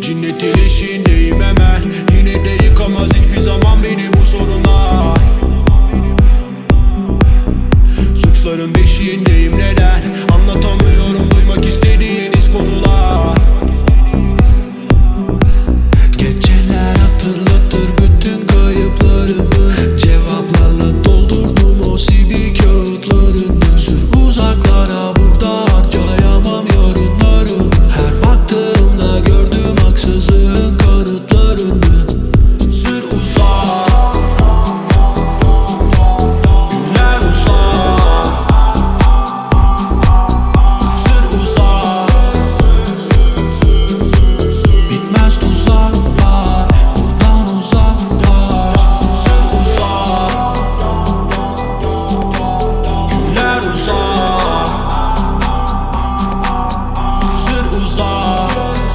Cinnetin eşiğindeyim hemen. Yine de yıkamaz hiçbir zaman beni bu sorunlar. Suçların beşiğindeyim, neden anlatamıyorum duymak istediğiniz konular. Geceler hatırlatır bütün kayıplarımı, cevaplarla doldurdum o CV kağıtlarını. Sür uzaklara, burada harcayamam yarınlarımı. Her baktığımda gördüm haksızlığın kanıtlarını. Sür uzak, günler uzak. Sür uzak, bitmez tuzaklar, buradan uzaklaş. Sür uzak, günler uzak. Sür uzak,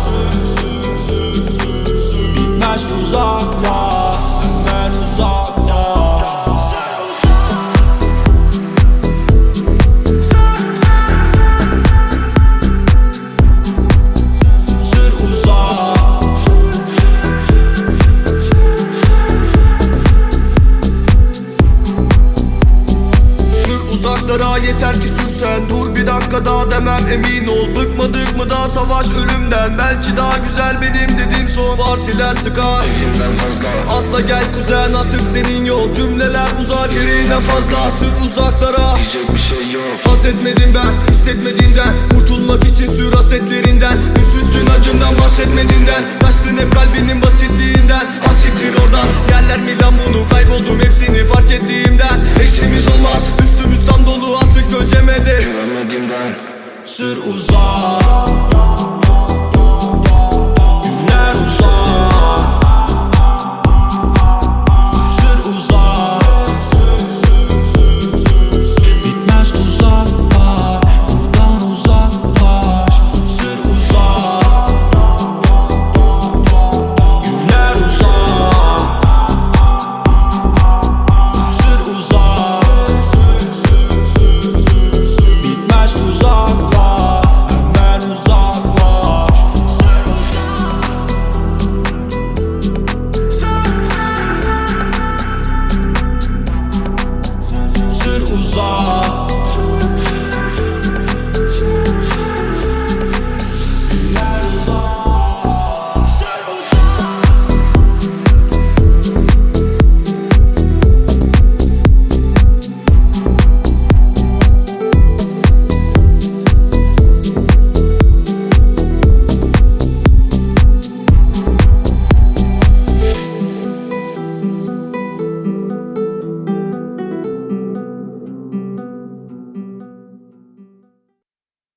bitmez tuzaklar, günler uzaklar. Sür uzak, Sür uzaklara, yeter ki sürsen. Dur bir dakika daha demem, emin ol. Bıkmadık mı daha savaş ölümden? Belki daha güzel benim dediğim son. Partiler sıkar, atla gel kuzen, artık senin yol. Cümleler uzar gereğinden fazla. Sür uzaklara, Diyecek bir şey yok. haz etmedim ben hissetmediğimden. Kurtulmak için sür hasetlerinden. Üstsüzsün acımdan bahsetmediğinden. Kaçtın hep kalbinin basitliğinden. Aşıktır oradan yerler mi lan bunu? Kayboldum hepsini fark ettiğimden. Eksiğimiz olmaz, üstümüz tam dolu artık göcemede. Görmediğimden sür uzak.